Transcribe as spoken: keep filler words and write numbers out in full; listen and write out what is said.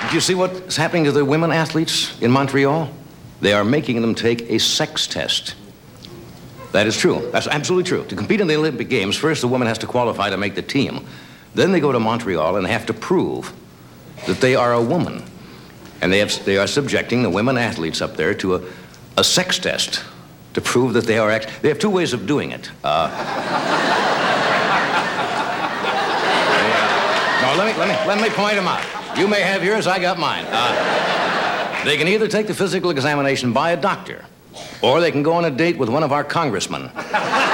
Do you see what's happening to the women athletes in Montreal? They are making them take a sex test. That is true. That's absolutely true. To compete in the Olympic Games, first the woman has to qualify to make the team. Then they go to Montreal and they have to prove that they are a woman. And they, have, they are subjecting the women athletes up there to a, a sex test to prove that they are act. They have two ways of doing it. Uh, no, let me, let, me, let me point them out. You may have yours, I got mine. Uh, they can either take the physical examination by a doctor, or they can go on a date with one of our congressmen.